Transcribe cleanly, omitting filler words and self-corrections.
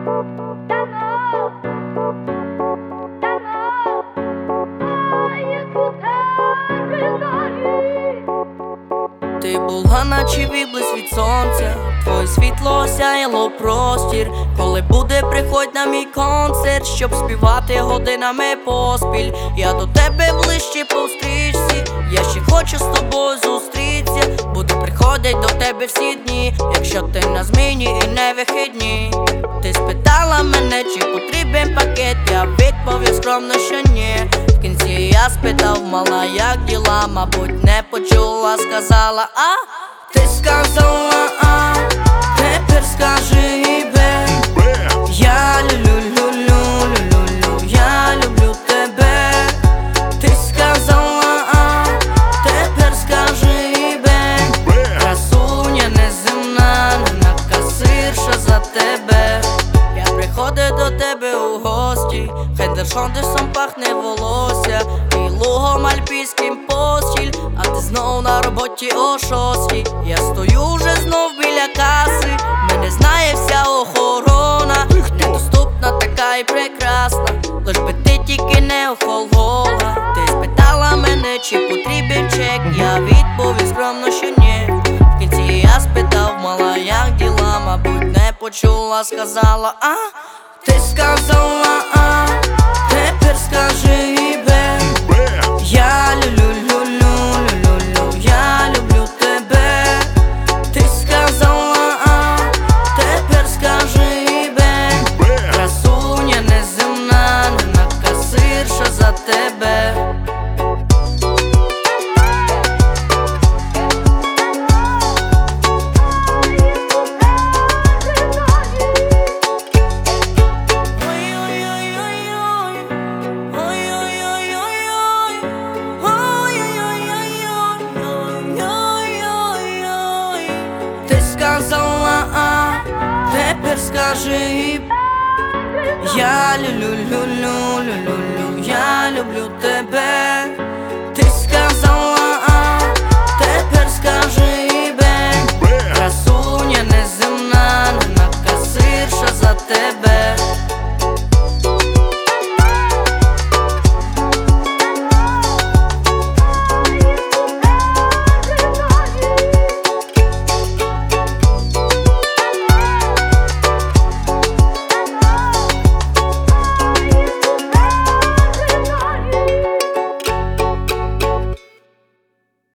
Ти була, наче відблиск від сонця, твоє світло осяяло простір. Коли буде, приходь на мій концерт, щоб співати годинами поспіль. Я до тебе ближче по стрічці, я ще хочу з тобою зустрітися. Буду приходить до тебе всі дні, якщо ти на зміні і не вихідні. Ти спитала мене, чи потрібен пакет, я відповів скромно, що ні. В кінці я спитав, мала, як діла, мабуть, не почула, сказала, а? Ти сказала, а? Тепер скажи бе. Я люблю, я люблю тебе. Ти сказала, а? Тепер скажи бе. Красуня неземна, не накасирша за тебе. Я приходив до тебе у гості, хендершондесом пахне волосся і лугом альпійським постіль. А ти знов на роботі о 6. Я стою вже знов біля каси. Мене знає вся охорона, недоступна така і прекрасна, лиш би ти тільки не охолола. Ти спитала мене, чи потрібен чек, я відповів скромно, що ні. В кінці я спитав, мала, як діла, мабуть, не почула, сказала, а? Ти сказала, а? Тепер скажи бе. Я я люблю тебе. Ти сказала, а? Тепер скажи бе. Красуня неземна, не накасирша за тебе. Сказала, а? Тепер скажи. Я я люблю тебе.